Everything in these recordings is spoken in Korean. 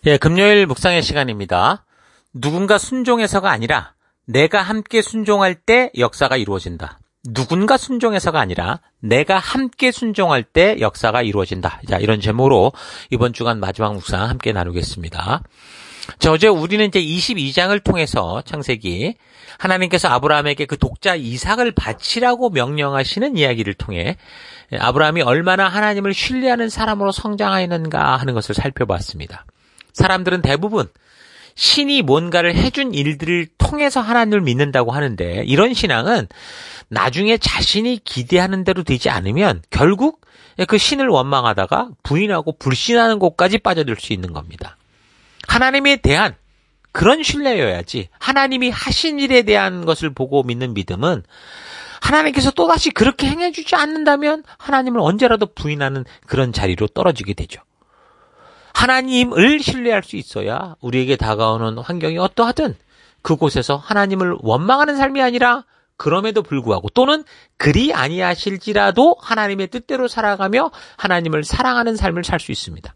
예, 금요일 묵상의 시간입니다. 누군가 순종해서가 아니라 내가 함께 순종할 때 역사가 이루어진다. 누군가 순종해서가 아니라 내가 함께 순종할 때 역사가 이루어진다. 자, 이런 제목으로 이번 주간 마지막 묵상 함께 나누겠습니다. 자, 어제 우리는 이제 22장을 통해서 창세기 하나님께서 아브라함에게 그 독자 이삭을 바치라고 명령하시는 이야기를 통해 아브라함이 얼마나 하나님을 신뢰하는 사람으로 성장하였는가 하는 것을 살펴봤습니다. 사람들은 대부분 신이 뭔가를 해준 일들을 통해서 하나님을 믿는다고 하는데 이런 신앙은 나중에 자신이 기대하는 대로 되지 않으면 결국 그 신을 원망하다가 부인하고 불신하는 곳까지 빠져들 수 있는 겁니다. 하나님에 대한 그런 신뢰여야지 하나님이 하신 일에 대한 것을 보고 믿는 믿음은 하나님께서 또다시 그렇게 행해주지 않는다면 하나님을 언제라도 부인하는 그런 자리로 떨어지게 되죠. 하나님을 신뢰할 수 있어야 우리에게 다가오는 환경이 어떠하든 그곳에서 하나님을 원망하는 삶이 아니라 그럼에도 불구하고 또는 그리 아니하실지라도 하나님의 뜻대로 살아가며 하나님을 사랑하는 삶을 살 수 있습니다.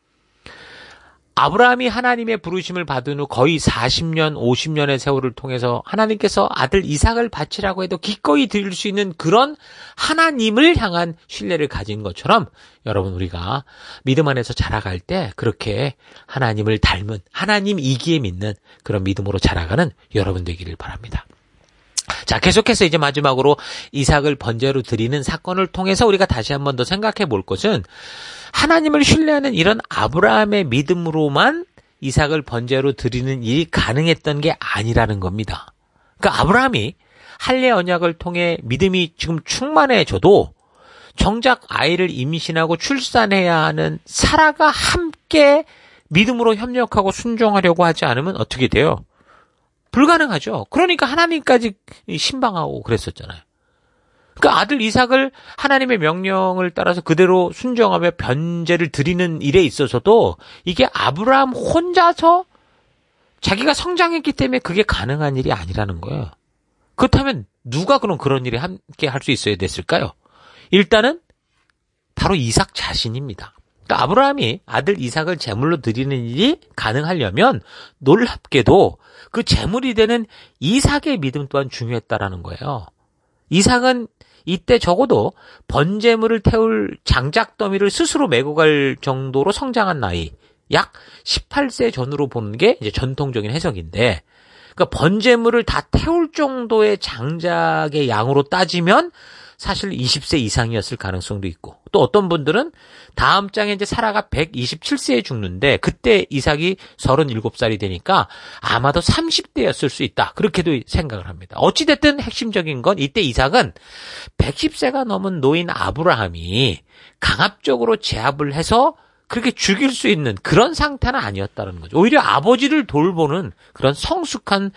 아브라함이 하나님의 부르심을 받은 후 거의 40년, 50년의 세월을 통해서 하나님께서 아들 이삭을 바치라고 해도 기꺼이 드릴 수 있는 그런 하나님을 향한 신뢰를 가진 것처럼 여러분 우리가 믿음 안에서 자라갈 때 그렇게 하나님을 닮은 하나님이기에 믿는 그런 믿음으로 자라가는 여러분 되기를 바랍니다. 자, 계속해서 이제 마지막으로 이삭을 번제로 드리는 사건을 통해서 우리가 다시 한 번 더 생각해 볼 것은 하나님을 신뢰하는 이런 아브라함의 믿음으로만 이삭을 번제로 드리는 일이 가능했던 게 아니라는 겁니다. 그러니까 아브라함이 할례 언약을 통해 믿음이 지금 충만해져도 정작 아이를 임신하고 출산해야 하는 사라가 함께 믿음으로 협력하고 순종하려고 하지 않으면 어떻게 돼요? 불가능하죠. 그러니까 하나님까지 신방하고 그랬었잖아요. 그러니까 아들 이삭을 하나님의 명령을 따라서 그대로 순종하며 번제를 드리는 일에 있어서도 이게 아브라함 혼자서 자기가 성장했기 때문에 그게 가능한 일이 아니라는 거예요. 그렇다면 누가 그런 일에 함께 할 수 있어야 됐을까요? 일단은 바로 이삭 자신입니다. 그러니까 아브라함이 아들 이삭을 제물로 드리는 일이 가능하려면 놀랍게도 그 제물이 되는 이삭의 믿음 또한 중요했다라는 거예요. 이삭은 이때 적어도 번제물을 태울 장작 더미를 스스로 메고 갈 정도로 성장한 나이, 약 18세 전후로 보는 게 이제 전통적인 해석인데, 그러니까 번제물을 다 태울 정도의 장작의 양으로 따지면 사실 20세 이상이었을 가능성도 있고, 또 어떤 분들은 다음 장에 이제 사라가 127세에 죽는데 그때 이삭이 37살이 되니까 아마도 30대였을 수 있다. 그렇게도 생각을 합니다. 어찌됐든 핵심적인 건 이때 이삭은 110세가 넘은 노인 아브라함이 강압적으로 제압을 해서 그렇게 죽일 수 있는 그런 상태는 아니었다는 거죠. 오히려 아버지를 돌보는 그런 성숙한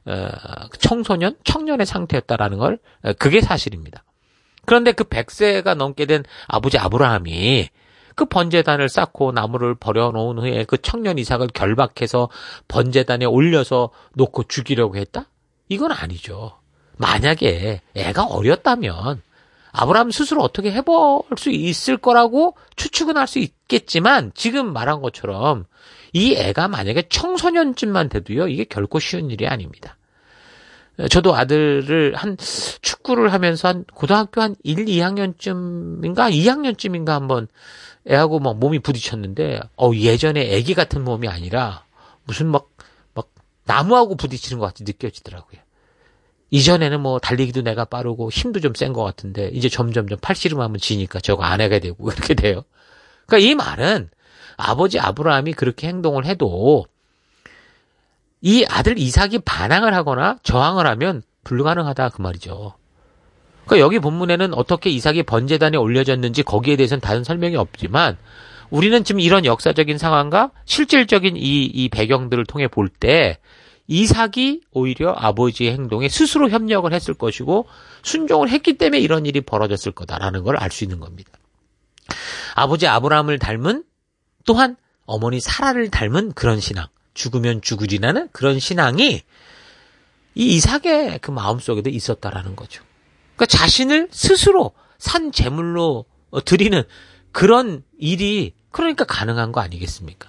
청년의 상태였다라는 걸 그게 사실입니다. 그런데 그 100세가 넘게 된 아버지 아브라함이 그 번제단을 쌓고 나무를 버려놓은 후에 그 청년 이삭을 결박해서 번제단에 올려서 놓고 죽이려고 했다? 이건 아니죠. 만약에 애가 어렸다면 아브라함 스스로 어떻게 해볼 수 있을 거라고 추측은 할 수 있겠지만 지금 말한 것처럼 이 애가 만약에 청소년쯤만 돼도요, 이게 결코 쉬운 일이 아닙니다. 저도 아들을 축구를 하면서 고등학교 1, 2학년쯤인가 2학년쯤인가 한번 애하고 막 몸이 부딪혔는데 예전에 애기 같은 몸이 아니라 무슨 막 나무하고 부딪히는 것 같이 느껴지더라고요. 이전에는 뭐 달리기도 내가 빠르고 힘도 좀 센 것 같은데 이제 점점 팔씨름하면 지니까 저거 안 하게 되고 그렇게 돼요. 그러니까 이 말은 아버지 아브라함이 그렇게 행동을 해도 이 아들 이삭이 반항을 하거나 저항을 하면 불가능하다 그 말이죠. 그러니까 여기 본문에는 어떻게 이삭이 번제단에 올려졌는지 거기에 대해서는 다른 설명이 없지만 우리는 지금 이런 역사적인 상황과 실질적인 이 배경들을 통해 볼 때 이삭이 오히려 아버지의 행동에 스스로 협력을 했을 것이고 순종을 했기 때문에 이런 일이 벌어졌을 거다라는 걸 알 수 있는 겁니다. 아버지 아브라함을 닮은 또한 어머니 사라를 닮은 그런 신앙, 죽으면 죽으리라는 그런 신앙이 이 이삭의 그 마음속에도 있었다라는 거죠. 그러니까 자신을 스스로 산 제물로 드리는 그런 일이 그러니까 가능한 거 아니겠습니까?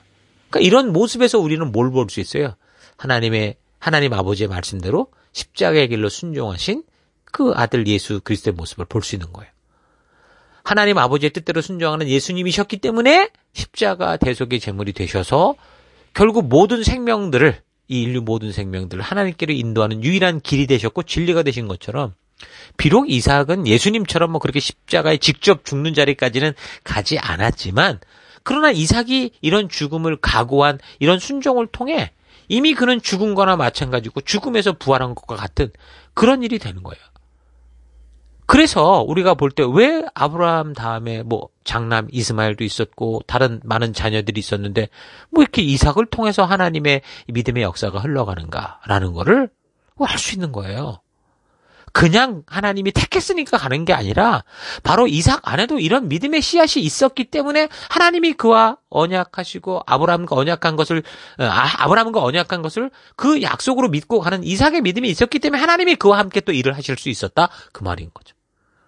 그러니까 이런 모습에서 우리는 뭘 볼 수 있어요? 하나님 아버지의 말씀대로 십자가의 길로 순종하신 그 아들 예수 그리스도의 모습을 볼 수 있는 거예요. 하나님 아버지의 뜻대로 순종하는 예수님이셨기 때문에 십자가 대속의 제물이 되셔서 결국 모든 생명들을, 이 인류 모든 생명들을 하나님께로 인도하는 유일한 길이 되셨고 진리가 되신 것처럼, 비록 이삭은 예수님처럼 뭐 그렇게 십자가에 직접 죽는 자리까지는 가지 않았지만, 그러나 이삭이 이런 죽음을 각오한 이런 순종을 통해 이미 그는 죽은 거나 마찬가지고 죽음에서 부활한 것과 같은 그런 일이 되는 거예요. 그래서 우리가 볼 때 왜 아브라함 다음에 뭐 장남 이스마엘도 있었고 다른 많은 자녀들이 있었는데 뭐 이렇게 이삭을 통해서 하나님의 믿음의 역사가 흘러가는가라는 거를 알 수 있는 거예요. 그냥 하나님이 택했으니까 가는 게 아니라 바로 이삭 안에도 이런 믿음의 씨앗이 있었기 때문에 하나님이 그와 언약하시고 아브라함과 언약한 것을 그 약속으로 믿고 가는 이삭의 믿음이 있었기 때문에 하나님이 그와 함께 또 일을 하실 수 있었다, 그 말인 거죠.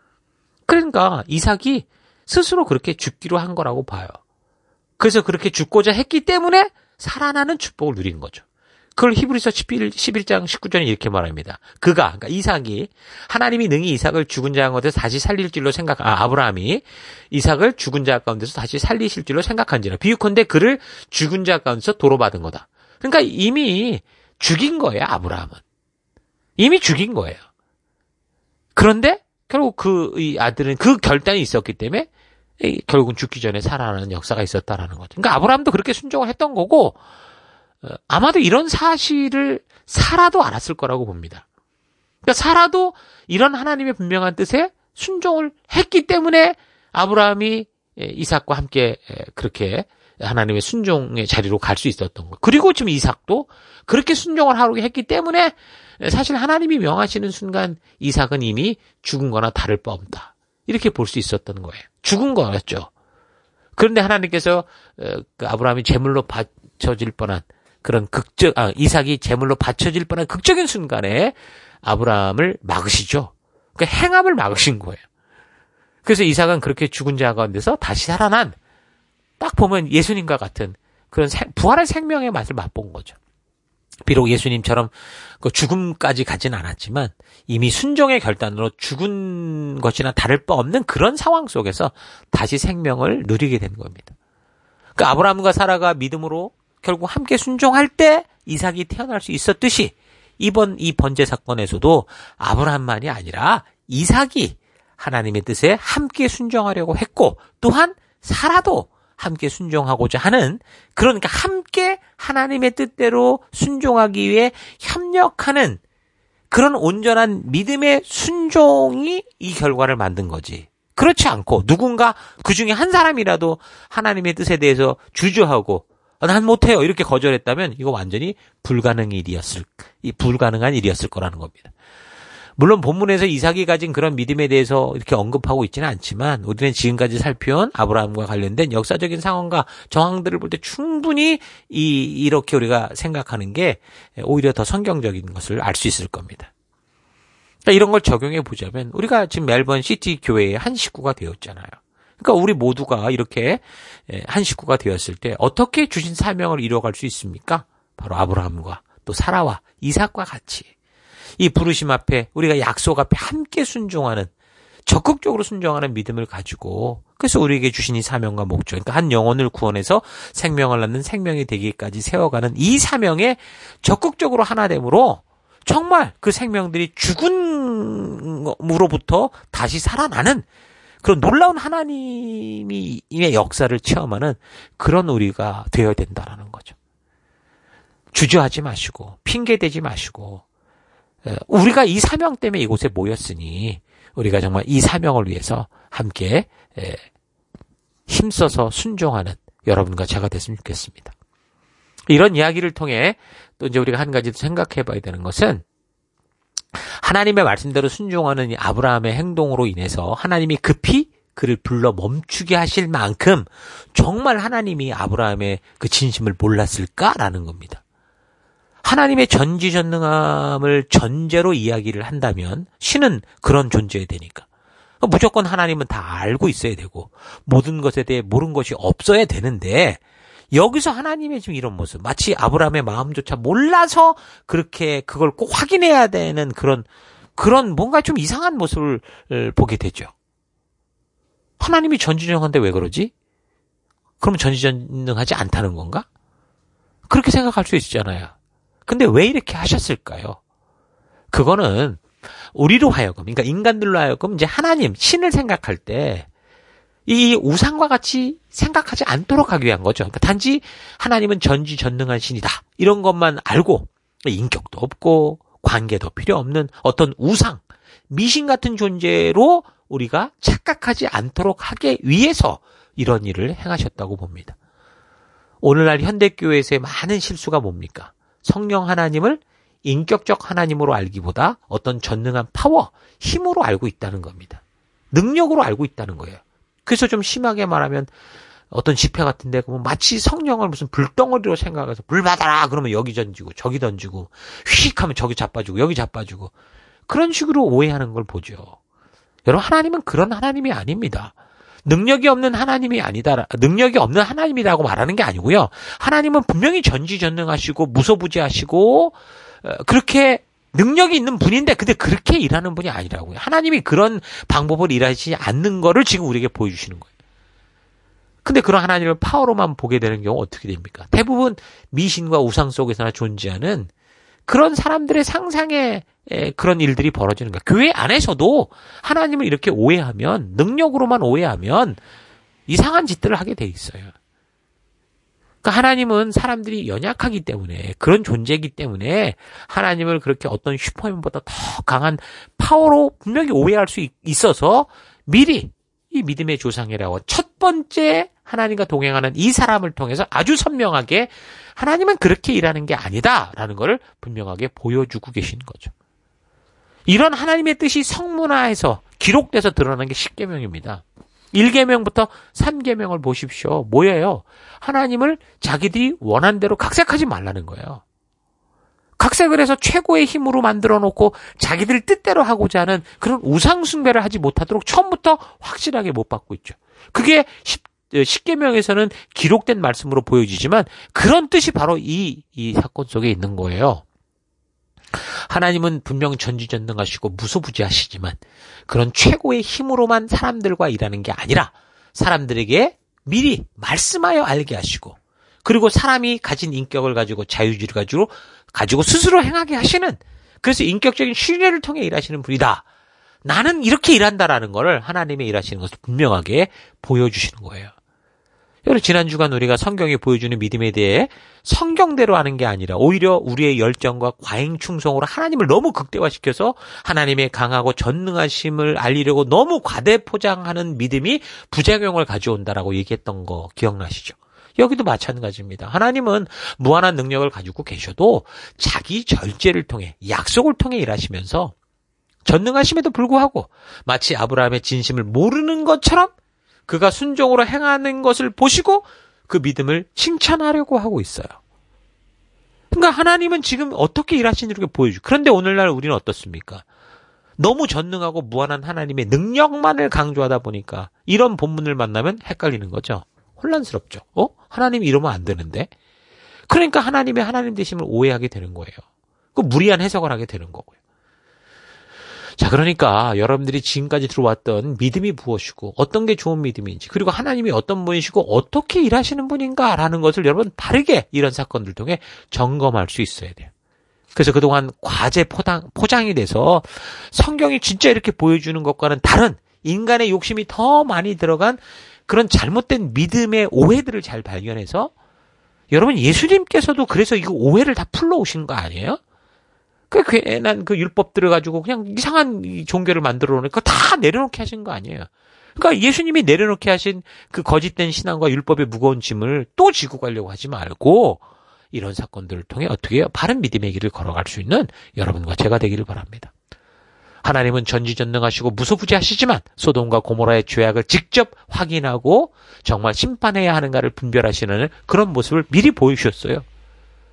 그러니까 이삭이 스스로 그렇게 죽기로 한 거라고 봐요. 그래서 그렇게 죽고자 했기 때문에 살아나는 축복을 누린 거죠. 그걸 히브리서 11장 19절에 이렇게 말합니다. 그러니까 이삭이, 하나님이 능히 이삭을 죽은 자 가운데서 다시 살릴 줄로 아브라함이 이삭을 죽은 자 가운데서 다시 살리실 줄로 생각한지라. 비유컨대 그를 죽은 자 가운데서 도로받은 거다. 그러니까 이미 죽인 거예요, 아브라함은. 이미 죽인 거예요. 그런데 결국 이 아들은 그 결단이 있었기 때문에 결국은 죽기 전에 살아나는 역사가 있었다라는 거죠. 그러니까 아브라함도 그렇게 순종을 했던 거고, 아마도 이런 사실을 사라도 알았을 거라고 봅니다. 그러니까 사라도 이런 하나님의 분명한 뜻에 순종을 했기 때문에 아브라함이 이삭과 함께 그렇게 하나님의 순종의 자리로 갈 수 있었던 거예요. 그리고 지금 이삭도 그렇게 순종을 하려고 했기 때문에 사실 하나님이 명하시는 순간 이삭은 이미 죽은 거나 다를 바 없다, 이렇게 볼 수 있었던 거예요. 죽은 거였죠. 그런데 하나님께서 아브라함이 제물로 바쳐질 뻔한 그런 이삭이 제물로 바쳐질 뻔한 극적인 순간에 아브라함을 막으시죠. 그러니까 행함을 막으신 거예요. 그래서 이삭은 그렇게 죽은 자 가운데서 다시 살아난, 딱 보면 예수님과 같은 그런 부활의 생명의 맛을 맛본 거죠. 비록 예수님처럼 그 죽음까지 가진 않았지만 이미 순종의 결단으로 죽은 것이나 다를 바 없는 그런 상황 속에서 다시 생명을 누리게 된 겁니다. 그러니까 아브라함과 사라가 믿음으로 결국 함께 순종할 때 이삭이 태어날 수 있었듯이 이번 이 번제 사건에서도 아브라함만이 아니라 이삭이 하나님의 뜻에 함께 순종하려고 했고, 또한 사라도 함께 순종하고자 하는, 그러니까 함께 하나님의 뜻대로 순종하기 위해 협력하는 그런 온전한 믿음의 순종이 이 결과를 만든 거지. 그렇지 않고 누군가 그 중에 한 사람이라도 하나님의 뜻에 대해서 주저하고 난 못해요 이렇게 거절했다면 이거 완전히 불가능한 일이었을 거라는 겁니다. 물론 본문에서 이삭이 가진 그런 믿음에 대해서 이렇게 언급하고 있지는 않지만 우리는 지금까지 살펴온 아브라함과 관련된 역사적인 상황과 정황들을 볼 때 충분히 이렇게 우리가 생각하는 게 오히려 더 성경적인 것을 알 수 있을 겁니다. 그러니까 이런 걸 적용해 보자면 우리가 지금 멜번 시티 교회의 한 식구가 되었잖아요. 그러니까 우리 모두가 이렇게 한 식구가 되었을 때 어떻게 주신 사명을 이뤄갈 수 있습니까? 바로 아브라함과 또 사라와 이삭과 같이 이 부르심 앞에, 우리가 약속 앞에 함께 순종하는, 적극적으로 순종하는 믿음을 가지고, 그래서 우리에게 주신 이 사명과 목적, 그러니까 한 영혼을 구원해서 생명을 낳는 생명이 되기까지 세워가는 이 사명에 적극적으로 하나됨으로 정말 그 생명들이 죽음으로부터 다시 살아나는 그런 놀라운 하나님의 역사를 체험하는 그런 우리가 되어야 된다라는 거죠. 주저하지 마시고 핑계대지 마시고 우리가 이 사명 때문에 이곳에 모였으니 우리가 정말 이 사명을 위해서 함께 힘써서 순종하는 여러분과 제가 됐으면 좋겠습니다. 이런 이야기를 통해 또 이제 우리가 한 가지 생각해 봐야 되는 것은 하나님의 말씀대로 순종하는 이 아브라함의 행동으로 인해서 하나님이 급히 그를 불러 멈추게 하실 만큼 정말 하나님이 아브라함의 그 진심을 몰랐을까라는 겁니다. 하나님의 전지전능함을 전제로 이야기를 한다면 신은 그런 존재야 되니까 무조건 하나님은 다 알고 있어야 되고 모든 것에 대해 모르는 것이 없어야 되는데 여기서 하나님의 지금 이런 모습, 마치 아브라함의 마음조차 몰라서 그렇게 그걸 꼭 확인해야 되는 그런 뭔가 좀 이상한 모습을 보게 되죠. 하나님이 전지전능한데 왜 그러지? 그럼 전지전능하지 않다는 건가? 그렇게 생각할 수 있잖아요. 근데 왜 이렇게 하셨을까요? 그거는 우리로 하여금, 그러니까 인간들로 하여금 이제 하나님, 신을 생각할 때 이 우상과 같이 생각하지 않도록 하기 위한 거죠. 그러니까 단지 하나님은 전지전능한 신이다. 이런 것만 알고 인격도 없고 관계도 필요 없는 어떤 우상, 미신 같은 존재로 우리가 착각하지 않도록 하기 위해서 이런 일을 행하셨다고 봅니다. 오늘날 현대교회에서의 많은 실수가 뭡니까? 성령 하나님을 인격적 하나님으로 알기보다 어떤 전능한 파워, 힘으로 알고 있다는 겁니다. 능력으로 알고 있다는 거예요. 그래서 좀 심하게 말하면 어떤 집회 같은 데 보면 마치 성령을 무슨 불덩어리로 생각해서 불 받아라 그러면 여기 던지고 저기 던지고 휙 하면 저기 자빠지고 여기 자빠지고 그런 식으로 오해하는 걸 보죠. 여러분, 하나님은 그런 하나님이 아닙니다. 능력이 없는 하나님이 아니다. 능력이 없는 하나님이라고 말하는 게 아니고요. 하나님은 분명히 전지전능하시고 무소부지하시고 그렇게 능력이 있는 분인데 근데 그렇게 일하는 분이 아니라고요. 하나님이 그런 방법을 일하지 않는 거를 지금 우리에게 보여주시는 거예요. 근데 그런 하나님을 파워로만 보게 되는 경우 어떻게 됩니까? 대부분 미신과 우상 속에서나 존재하는 그런 사람들의 상상의 그런 일들이 벌어지는 거예요. 교회 안에서도 하나님을 이렇게 오해하면, 능력으로만 오해하면 이상한 짓들을 하게 돼 있어요. 그러니까 하나님은 사람들이 연약하기 때문에, 그런 존재이기 때문에 하나님을 그렇게 어떤 슈퍼맨보다 더 강한 파워로 분명히 오해할 수 있어서 미리 이 믿음의 조상이라고 첫 번째 하나님과 동행하는 이 사람을 통해서 아주 선명하게 하나님은 그렇게 일하는 게 아니다라는 것을 분명하게 보여주고 계신 거죠. 이런 하나님의 뜻이 성문화해서 기록돼서 드러나는 게 10계명입니다. 1계명부터 3계명을 보십시오. 뭐예요? 하나님을 자기들이 원한 대로 각색하지 말라는 거예요. 각색을 해서 최고의 힘으로 만들어 놓고 자기들 뜻대로 하고자 하는 그런 우상 숭배를 하지 못하도록 처음부터 확실하게 못 받고 있죠. 그게 10계명에서는 기록된 말씀으로 보여지지만 그런 뜻이 바로 이 사건 속에 있는 거예요. 하나님은 분명 전지전능하시고 무소부지하시지만 그런 최고의 힘으로만 사람들과 일하는 게 아니라 사람들에게 미리 말씀하여 알게 하시고 그리고 사람이 가진 인격을 가지고 자유주의를 가지고 스스로 행하게 하시는, 그래서 인격적인 신뢰를 통해 일하시는 분이다. 나는 이렇게 일한다라는 것을 하나님의 일하시는 것을 분명하게 보여주시는 거예요. 여러분, 지난 주간 우리가 성경이 보여주는 믿음에 대해 성경대로 하는 게 아니라 오히려 우리의 열정과 과잉 충성으로 하나님을 너무 극대화시켜서 하나님의 강하고 전능하심을 알리려고 너무 과대포장하는 믿음이 부작용을 가져온다라고 얘기했던 거 기억나시죠? 여기도 마찬가지입니다. 하나님은 무한한 능력을 가지고 계셔도 자기 절제를 통해, 약속을 통해 일하시면서 전능하심에도 불구하고 마치 아브라함의 진심을 모르는 것처럼 그가 순종으로 행하는 것을 보시고 그 믿음을 칭찬하려고 하고 있어요. 그러니까 하나님은 지금 어떻게 일하시는지 보여주고, 그런데 오늘날 우리는 어떻습니까? 너무 전능하고 무한한 하나님의 능력만을 강조하다 보니까 이런 본문을 만나면 헷갈리는 거죠. 혼란스럽죠. 하나님이 이러면 안 되는데? 그러니까 하나님의 하나님 되심을 오해하게 되는 거예요. 그 무리한 해석을 하게 되는 거고요. 자, 그러니까 여러분들이 지금까지 들어왔던 믿음이 무엇이고 어떤 게 좋은 믿음인지, 그리고 하나님이 어떤 분이시고 어떻게 일하시는 분인가라는 것을 여러분 바르게 이런 사건들 통해 점검할 수 있어야 돼요. 그래서 그동안 과제 포장이 돼서 성경이 진짜 이렇게 보여주는 것과는 다른 인간의 욕심이 더 많이 들어간 그런 잘못된 믿음의 오해들을 잘 발견해서, 여러분, 예수님께서도 그래서 이거 오해를 다 풀러오신 거 아니에요? 그 괜한 그 율법들을 가지고 그냥 이상한 종교를 만들어 놓으니까 다 내려놓게 하신 거 아니에요? 그러니까 예수님이 내려놓게 하신 그 거짓된 신앙과 율법의 무거운 짐을 또 지고 가려고 하지 말고 이런 사건들을 통해 어떻게 해요? 바른 믿음의 길을 걸어갈 수 있는 여러분과 제가 되기를 바랍니다. 하나님은 전지전능하시고 무소부지하시지만 소돔과 고모라의 죄악을 직접 확인하고 정말 심판해야 하는가를 분별하시는 그런 모습을 미리 보여주셨어요.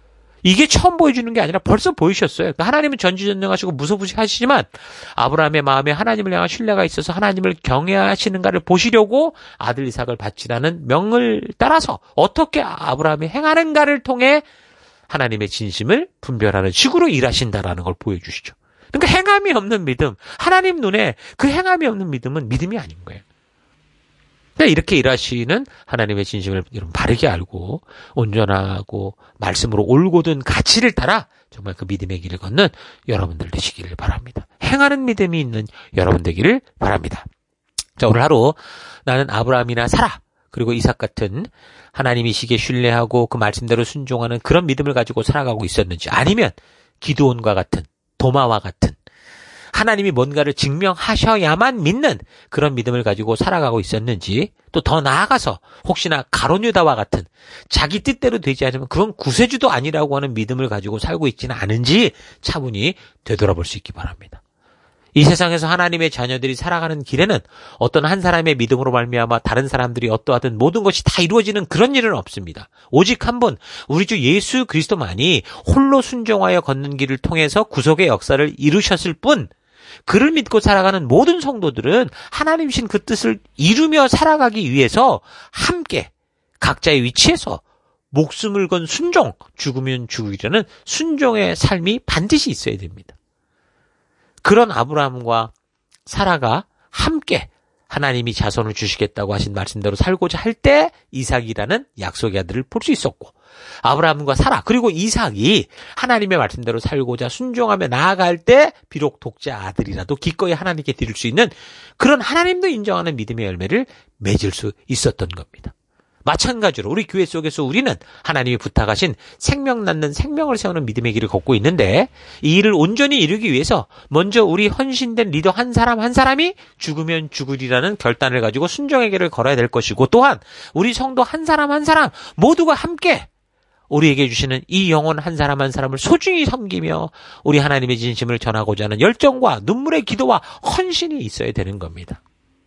이게 처음 보여주는 게 아니라 벌써 보이셨어요. 그러니까 하나님은 전지전능하시고 무소부지하시지만 아브라함의 마음에 하나님을 향한 신뢰가 있어서 하나님을 경외하시는가를 보시려고 아들 이삭을 바치라는 명을 따라서 어떻게 아브라함이 행하는가를 통해 하나님의 진심을 분별하는 식으로 일하신다라는 걸 보여주시죠. 그러니까 행함이 없는 믿음, 하나님 눈에 그 행함이 없는 믿음은 믿음이 아닌 거예요. 그러니까 이렇게 일하시는 하나님의 진심을 여러분 바르게 알고 온전하고 말씀으로 올곧은 가치를 따라 정말 그 믿음의 길을 걷는 여러분들 되시기를 바랍니다. 행하는 믿음이 있는 여러분 되기를 바랍니다. 자, 오늘 하루 나는 아브라함이나 사라 그리고 이삭 같은 하나님이시기에 신뢰하고 그 말씀대로 순종하는 그런 믿음을 가지고 살아가고 있었는지, 아니면 기드온과 같은, 도마와 같은 하나님이 뭔가를 증명하셔야만 믿는 그런 믿음을 가지고 살아가고 있었는지, 또 더 나아가서 혹시나 가룟유다와 같은 자기 뜻대로 되지 않으면 그건 구세주도 아니라고 하는 믿음을 가지고 살고 있지는 않은지 차분히 되돌아볼 수 있기 바랍니다. 이 세상에서 하나님의 자녀들이 살아가는 길에는 어떤 한 사람의 믿음으로 말미암아 다른 사람들이 어떠하든 모든 것이 다 이루어지는 그런 일은 없습니다. 오직 한 분, 우리 주 예수 그리스도만이 홀로 순종하여 걷는 길을 통해서 구속의 역사를 이루셨을 뿐, 그를 믿고 살아가는 모든 성도들은 하나님이신 그 뜻을 이루며 살아가기 위해서 함께 각자의 위치에서 목숨을 건 순종, 죽으면 죽으리라는 순종의 삶이 반드시 있어야 됩니다. 그런 아브라함과 사라가 함께 하나님이 자손을 주시겠다고 하신 말씀대로 살고자 할 때 이삭이라는 약속의 아들을 볼 수 있었고, 아브라함과 사라 그리고 이삭이 하나님의 말씀대로 살고자 순종하며 나아갈 때 비록 독자 아들이라도 기꺼이 하나님께 드릴 수 있는 그런 하나님도 인정하는 믿음의 열매를 맺을 수 있었던 겁니다. 마찬가지로 우리 교회 속에서 우리는 하나님이 부탁하신 생명 낳는 생명을 세우는 믿음의 길을 걷고 있는데, 이 일을 온전히 이루기 위해서 먼저 우리 헌신된 리더 한 사람 한 사람이 죽으면 죽으리라는 결단을 가지고 순종의 길을 걸어야 될 것이고, 또한 우리 성도 한 사람 한 사람 모두가 함께 우리에게 주시는 이 영혼 한 사람 한 사람을 소중히 섬기며 우리 하나님의 진심을 전하고자 하는 열정과 눈물의 기도와 헌신이 있어야 되는 겁니다.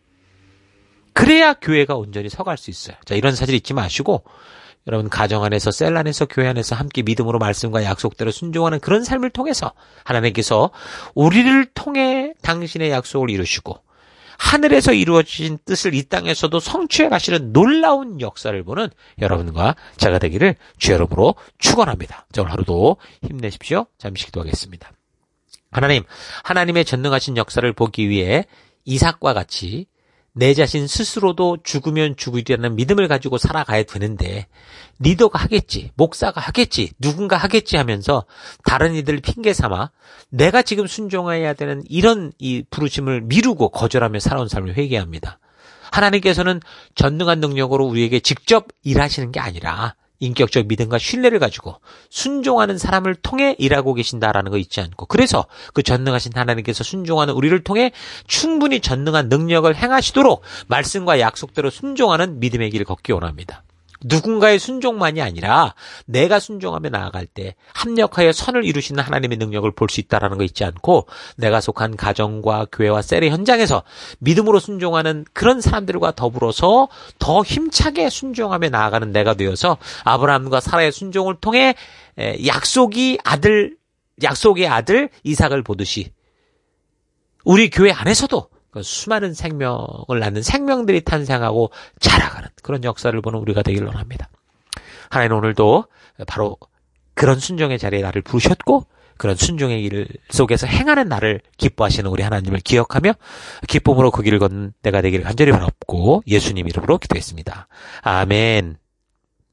그래야 교회가 온전히 서갈 수 있어요. 자, 이런 사실 잊지 마시고 여러분 가정 안에서, 셀 안에서, 교회 안에서 함께 믿음으로 말씀과 약속대로 순종하는 그런 삶을 통해서 하나님께서 우리를 통해 당신의 약속을 이루시고 하늘에서 이루어진 뜻을 이 땅에서도 성취해 가시는 놀라운 역사를 보는 여러분과 제가 되기를 주 여러분으로 축원합니다. 자, 오늘 하루도 힘내십시오. 잠시 기도하겠습니다. 하나님, 하나님의 전능하신 역사를 보기 위해 이삭과 같이 내 자신 스스로도 죽으면 죽으리라는 믿음을 가지고 살아가야 되는데, 리더가 하겠지, 목사가 하겠지, 누군가 하겠지 하면서 다른 이들 핑계 삼아 내가 지금 순종해야 되는 이런 이 부르심을 미루고 거절하며 살아온 삶을 회개합니다. 하나님께서는 전능한 능력으로 우리에게 직접 일하시는 게 아니라 인격적 믿음과 신뢰를 가지고 순종하는 사람을 통해 일하고 계신다라는 거 잊지 않고, 그래서 그 전능하신 하나님께서 순종하는 우리를 통해 충분히 전능한 능력을 행하시도록 말씀과 약속대로 순종하는 믿음의 길을 걷기 원합니다. 누군가의 순종만이 아니라 내가 순종하며 나아갈 때 합력하여 선을 이루시는 하나님의 능력을 볼 수 있다는 거 잊지 않고, 내가 속한 가정과 교회와 셀의 현장에서 믿음으로 순종하는 그런 사람들과 더불어서 더 힘차게 순종하며 나아가는 내가 되어서 아브라함과 사라의 순종을 통해 약속의 아들 이삭을 보듯이 우리 교회 안에서도 수많은 생명을 낳는 생명들이 탄생하고 자라가는 그런 역사를 보는 우리가 되길 원합니다. 하나님, 오늘도 바로 그런 순종의 자리에 나를 부르셨고 그런 순종의 길 속에서 행하는 나를 기뻐하시는 우리 하나님을 기억하며 기쁨으로 그 길을 걷는 내가 되기를 간절히 바라옵고 예수님 이름으로 기도했습니다. 아멘.